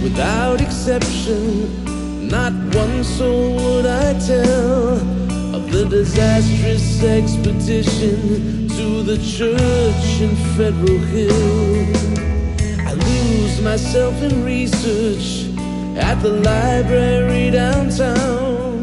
Without exception, not one soul would I tell of the disastrous expedition to the church in Federal Hill. I lose myself in research at the library downtown,